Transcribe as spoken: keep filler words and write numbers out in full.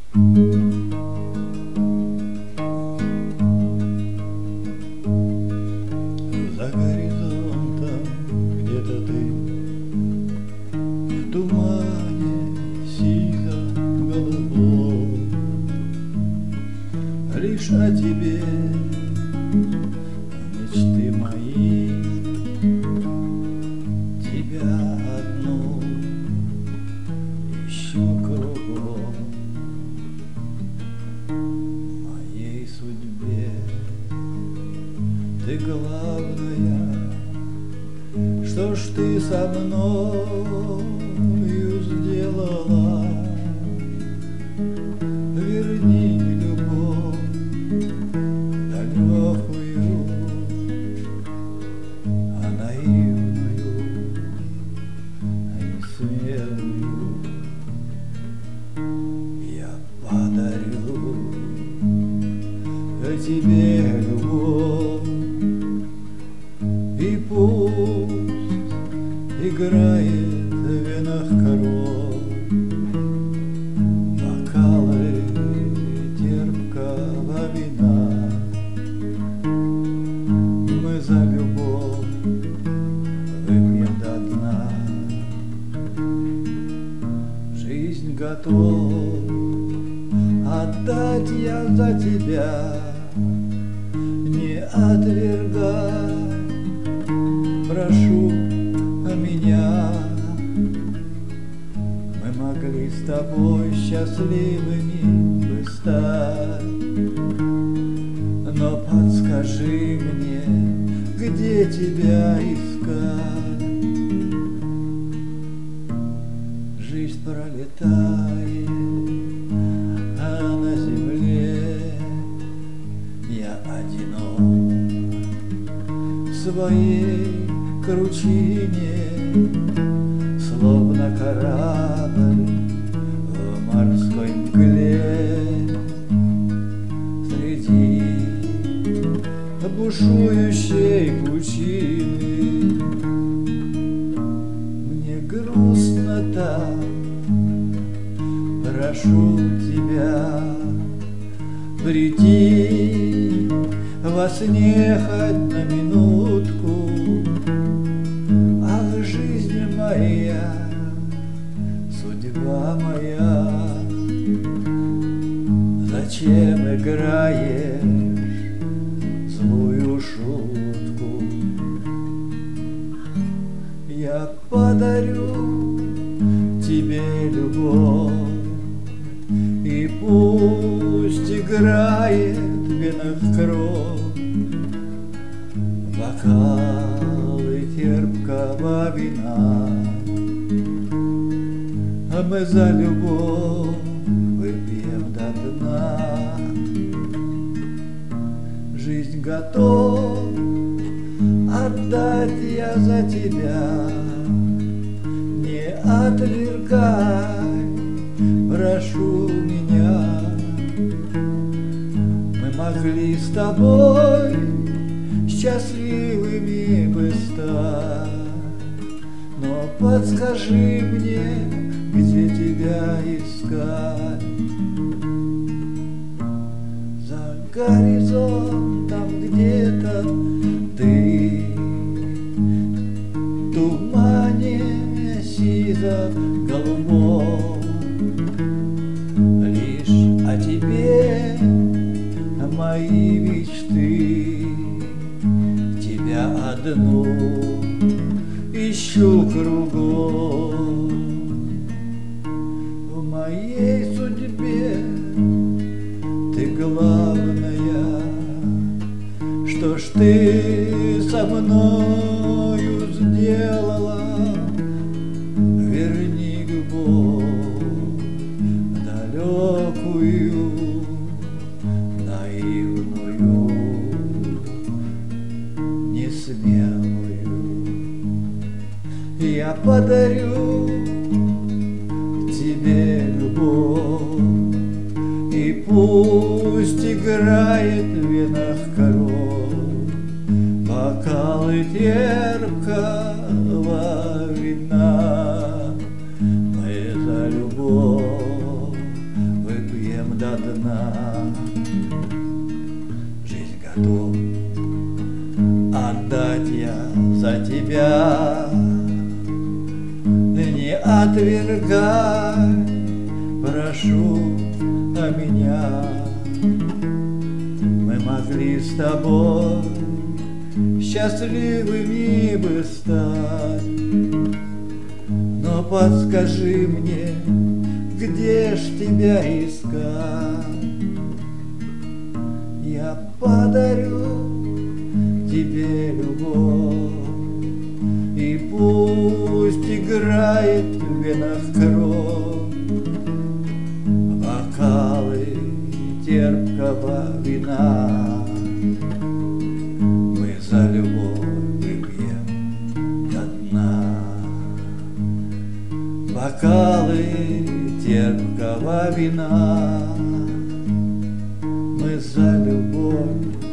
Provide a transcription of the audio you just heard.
За горизонтом где-то ты в тумане сизо-голубом, лишь о тебе мечты мои, тебя одну ищу кругом. В моей судьбе ты главная, что ж ты со мною сделала? Верни любовь далекую, а наивную, а не смелую я подарю тебе любовь. И пусть играет в венах кровь, бокалы терпкого вина. Мы за любовь выпьем до дна. Жизнь готов отдать я за тебя, не отвергай, прошу меня. Мы могли с тобой счастливыми бы стать, но подскажи мне, где тебя искать. Жизнь пролетает, а на земле я одинок в своей кручине, словно корабль в морской мгле. Среди бушующей пучины мне грустно так, прошу тебя прийти во сне хоть на минутку. Ах, жизнь моя, судьба моя, зачем играешь злую шутку? Я подарю тебе любовь, и пусть играет в венах кровь, бокалы терпкого вина. А мы за любовь выпьем до дна. Жизнь готов отдать я за тебя, не отвергай, прошу меня. Мы могли с тобой счастливыми бы стать, но подскажи мне, где тебя искать. За горизонтом где-то ты в тумане сизо-голубом, лишь о тебе мои мечты, тебя одну ищу кругом. В моей судьбе ты главная, что ж ты со мною сделала? Верни любовь далекую, наивную, несмелую. Я подарю тебе любовь, и пусть играет в венах кровь, бокалы терпкого вина. Мы за любовь выпьем дна. Жизнь готов отдать я за тебя. Не отвергай, прошу о меня. Мы могли с тобой счастливыми бы стать, но подскажи мне, где ж тебя искать? Я подарю тебе любовь, и пусть играет в венах кровь, бокалы терпкого вина. Мы за любовь выпьем до дна. Бокалы терпкого вина. Мы за любовь